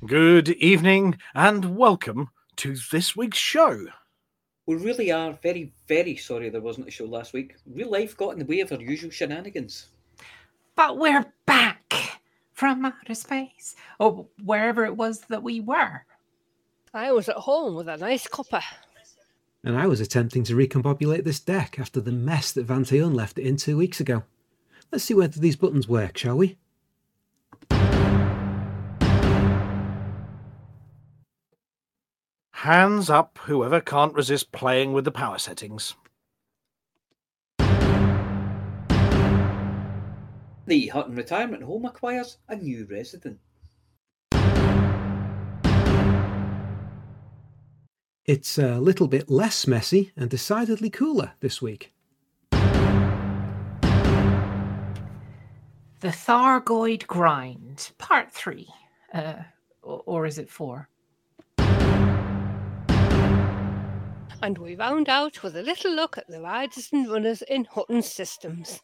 Good evening and welcome to this week's show. We really are very, very sorry there wasn't a show last week. Real life got in the way of our usual shenanigans. But we're back from outer space, or wherever it was that we were. I was at home with a nice cuppa. And I was attempting to recombobulate this deck after the mess that Vanteon left it in 2 weeks ago. Let's see whether these buttons work, shall we? Hands up whoever can't resist playing with the power settings. The Hutton Retirement Home acquires a new resident. It's a little bit less messy and decidedly cooler this week. The Thargoid Grind, Part 3. Or is it 4? And we round out with a little look at the riders and runners in Hutton's systems.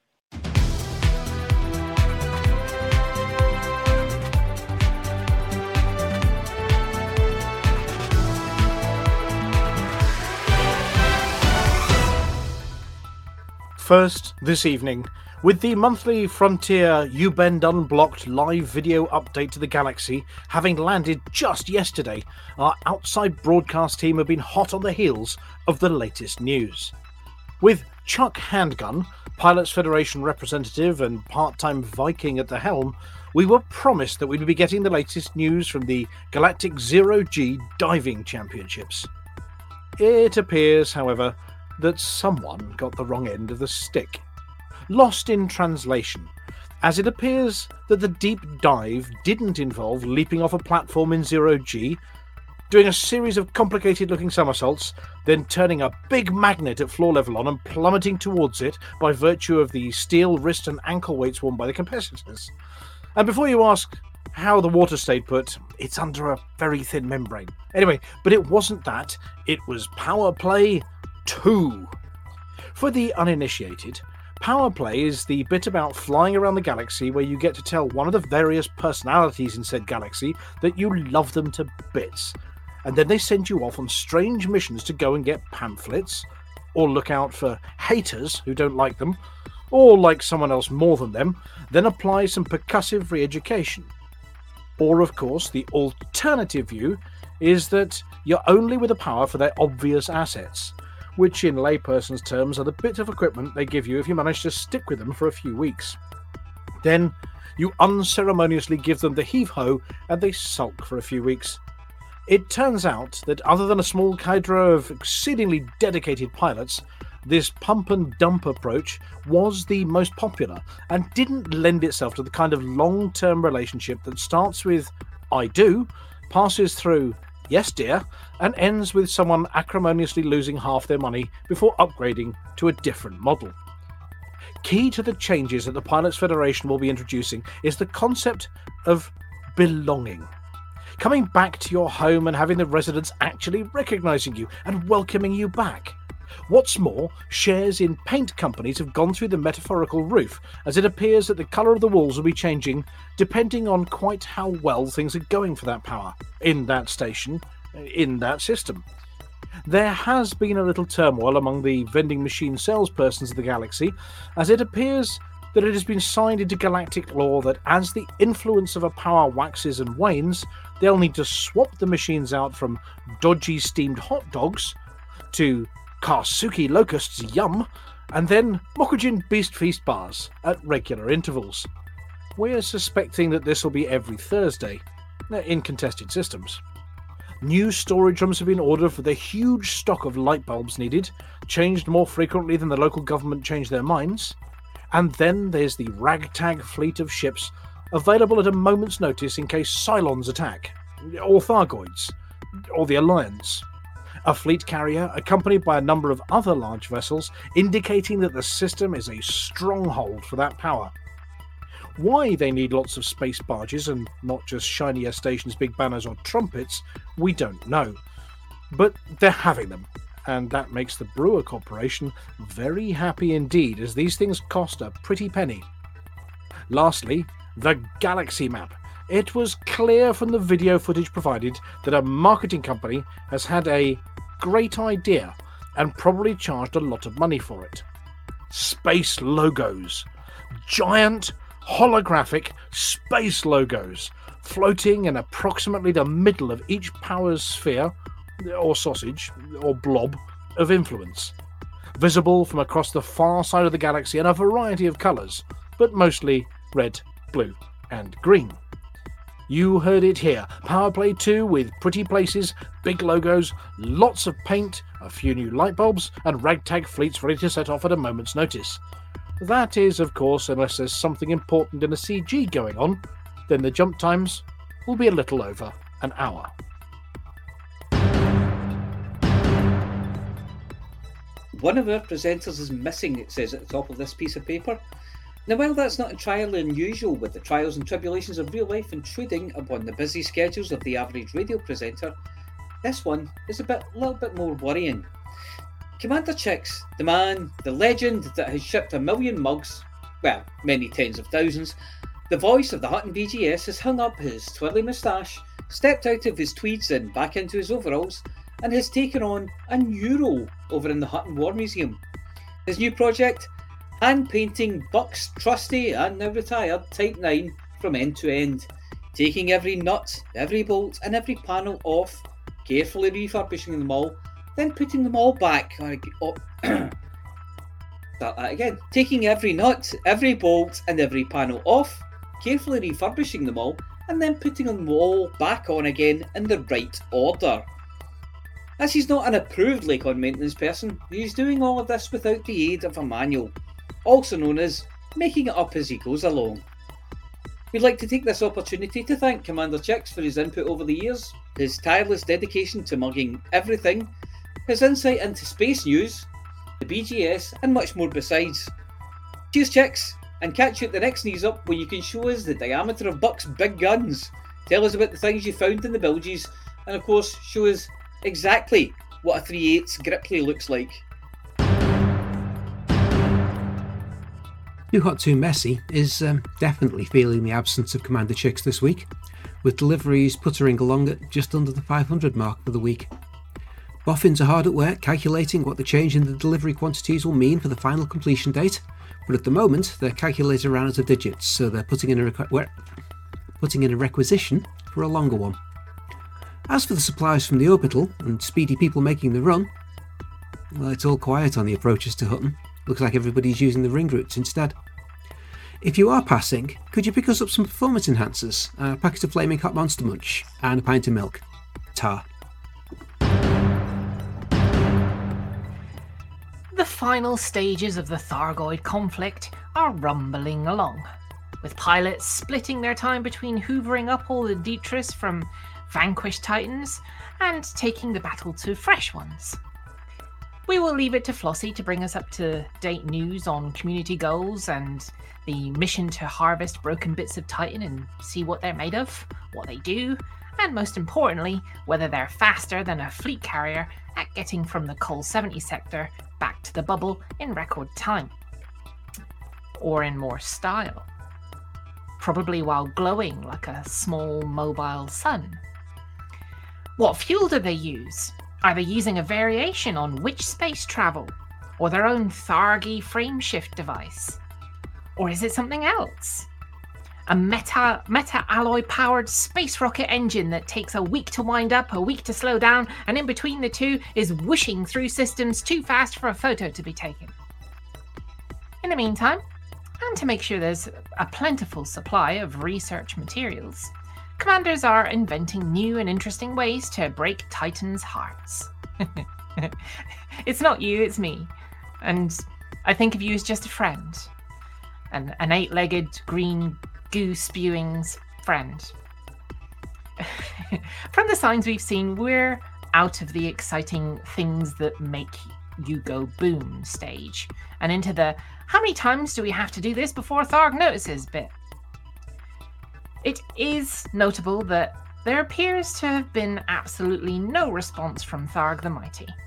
First, this evening, with the monthly Frontier You Bend Unblocked live video update to the galaxy having landed just yesterday, our outside broadcast team have been hot on the heels of the latest news. With Chuck Handgun, Pilots Federation representative and part-time Viking at the helm, we were promised that we'd be getting the latest news from the Galactic Zero-G Diving Championships. It appears, however, that someone got the wrong end of the stick. Lost in translation, as it appears that the deep dive didn't involve leaping off a platform in Zero-G, doing a series of complicated-looking somersaults, then turning a big magnet at floor level on and plummeting towards it by virtue of the steel wrist and ankle weights worn by the competitors. And before you ask how the water stayed put, it's under a very thin membrane. Anyway, but it wasn't that, it was Power Play 2. For the uninitiated, Power Play is the bit about flying around the galaxy where you get to tell one of the various personalities in said galaxy that you love them to bits, and then they send you off on strange missions to go and get pamphlets, or look out for haters who don't like them, or like someone else more than them, then apply some percussive re-education. Or, of course, the alternative view is that you're only with the power for their obvious assets, which in layperson's terms are the bit of equipment they give you if you manage to stick with them for a few weeks. Then you unceremoniously give them the heave-ho and they sulk for a few weeks. It turns out that other than a small cadre of exceedingly dedicated pilots, this pump and dump approach was the most popular and didn't lend itself to the kind of long-term relationship that starts with "I do," passes through "yes dear," and ends with someone acrimoniously losing half their money before upgrading to a different model. Key to the changes that the Pilots Federation will be introducing is the concept of belonging. Coming back to your home and having the residents actually recognising you and welcoming you back. What's more, shares in paint companies have gone through the metaphorical roof, as it appears that the colour of the walls will be changing depending on quite how well things are going for that power, in that station, in that system. There has been a little turmoil among the vending machine salespersons of the galaxy, as it appears that it has been signed into galactic law that as the influence of a power waxes and wanes, they'll need to swap the machines out from dodgy steamed hot dogs to Karsuki Locusts Yum, and then Mokujin Beast Feast bars at regular intervals. We're suspecting that this will be every Thursday, in contested systems. New storage rooms have been ordered for the huge stock of light bulbs needed, changed more frequently than the local government changed their minds. And then there's the ragtag fleet of ships available at a moment's notice in case Cylons attack, or Thargoids, or the Alliance. A fleet carrier accompanied by a number of other large vessels, indicating that the system is a stronghold for that power. Why they need lots of space barges and not just shiny air stations, big banners or trumpets, we don't know. But they're having them, and that makes the Brewer Corporation very happy indeed, as these things cost a pretty penny. Lastly, the Galaxy Map, It was clear from the video footage provided that a marketing company has had a great idea and probably charged a lot of money for it. Space logos. Giant, holographic space logos floating in approximately the middle of each power sphere, or sausage, or blob of influence. Visible from across the far side of the galaxy in a variety of colours, but mostly red, blue and green. You heard it here. Powerplay 2 with pretty places, big logos, lots of paint, a few new light bulbs, and ragtag fleets ready to set off at a moment's notice. That is, of course, unless there's something important in a CG going on, then the jump times will be a little over an hour. One of our presenters is missing, it says at the top of this piece of paper. Now, while that's not entirely unusual with the trials and tribulations of real life intruding upon the busy schedules of the average radio presenter, this one is a little bit more worrying. Commander Chicks, the man, the legend that has shipped 1 million mugs, well, many tens of thousands, the voice of the Hutton BGS has hung up his twirly moustache, stepped out of his tweeds and back into his overalls, and has taken on a new role over in the Hutton War Museum. His new project? Hand painting Buck's trusty and now retired Type 9 from end to end, taking every nut, every bolt and every panel off, carefully refurbishing them all, then putting them all back. Start that again. Taking every nut, every bolt and every panel off, carefully refurbishing them all, and then putting them all back on again in the right order. As he's not an approved Lakon maintenance person, he's doing all of this without the aid of a manual, also known as making it up as he goes along. We'd like to take this opportunity to thank Commander Chicks for his input over the years, his tireless dedication to mugging everything, his insight into space news, the BGS and much more besides. Cheers Chicks, and catch you at the next Sneeze Up where you can show us the diameter of Buck's big guns, tell us about the things you found in the bilges, and of course show us exactly what a 3/8 Gripley looks like. Too Hot Too Messy is definitely feeling the absence of Commander Chicks this week, with deliveries puttering along at just under the 500 mark for the week. Boffins are hard at work calculating what the change in the delivery quantities will mean for the final completion date, but at the moment their calculator ran out of digits, so they're putting in a requisition for a longer one. As for the supplies from the orbital and speedy people making the run, well, it's all quiet on the approaches to Hutton. Looks like everybody's using the ring routes instead. If you are passing, could you pick us up some performance enhancers, a packet of flaming hot Monster Munch, and a pint of milk? Tar. The final stages of the Thargoid conflict are rumbling along, with pilots splitting their time between hoovering up all the detritus from vanquished Titans and taking the battle to fresh ones. We will leave it to Flossie to bring us up to date news on community goals and the mission to harvest broken bits of Titan and see what they're made of, what they do, and most importantly, whether they're faster than a fleet carrier at getting from the Col 70 sector back to the bubble in record time. Or in more style. Probably while glowing like a small mobile sun. What fuel do they use? Are they using a variation on which space travel? Or their own Thargy frameshift device? Or is it something else? A meta-alloy powered space rocket engine that takes a week to wind up, a week to slow down, and in between the two is whooshing through systems too fast for a photo to be taken. In the meantime, and to make sure there's a plentiful supply of research materials, commanders are inventing new and interesting ways to break Titans' hearts. It's not you, it's me. And I think of you as just a friend. An 8-legged green goo spewing friend. From the signs we've seen, we're out of the exciting things that make you go boom stage and into the how many times do we have to do this before Tharg notices bit. It is notable that there appears to have been absolutely no response from Tharg the Mighty.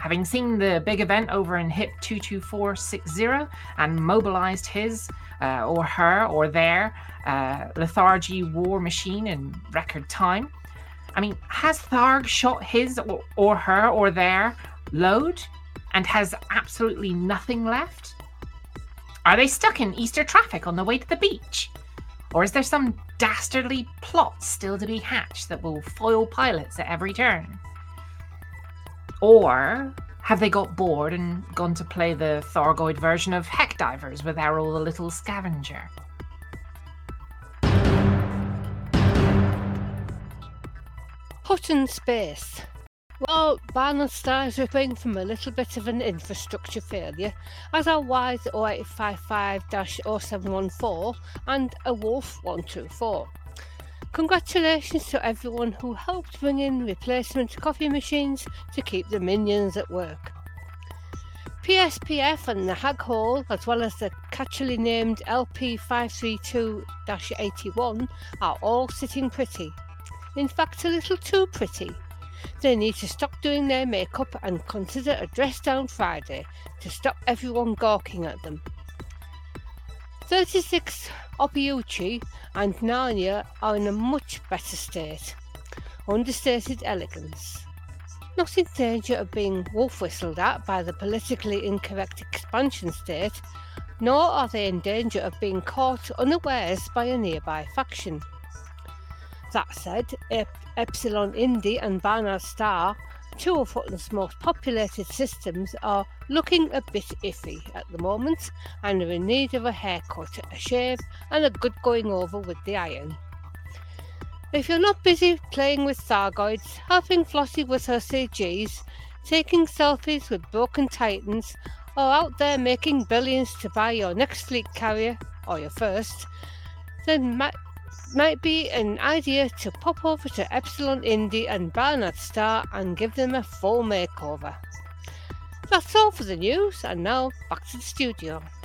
Having seen the big event over in HIP 22460 and mobilized his or her or their lethargy war machine in record time, I mean, has Tharg shot his or her or their load and has absolutely nothing left? Are they stuck in Easter traffic on the way to the beach? Or is there some dastardly plot still to be hatched that will foil pilots at every turn? Or have they got bored and gone to play the Thargoid version of Heck Divers with Errol the Little Scavenger? Hutton Space. Well, Barnard Star is recovering from a little bit of an infrastructure failure, as are WISE 0855-0714 and a Wolf 124. Congratulations to everyone who helped bring in replacement coffee machines to keep the minions at work. PSPF and the Hag Hole, as well as the catchily named LP532-81, are all sitting pretty. In fact, a little too pretty. They need to stop doing their makeup and consider a dress down Friday to stop everyone gawking at them. 36 Opiuchi and Narnia are in a much better state. Understated elegance. Not in danger of being wolf-whistled at by the politically incorrect expansion state, nor are they in danger of being caught unawares by a nearby faction. That said, Epsilon Indy and Barnard Star, two of Hutton's most populated systems, are looking a bit iffy at the moment and are in need of a haircut, a shave and a good going over with the iron. If you're not busy playing with Thargoids, helping Flossie with her CGs, taking selfies with broken titans, or out there making billions to buy your next fleet carrier, or your first, then might be an idea to pop over to Epsilon Indy and Barnard Star and give them a full makeover. That's all for the news, and now back to the studio.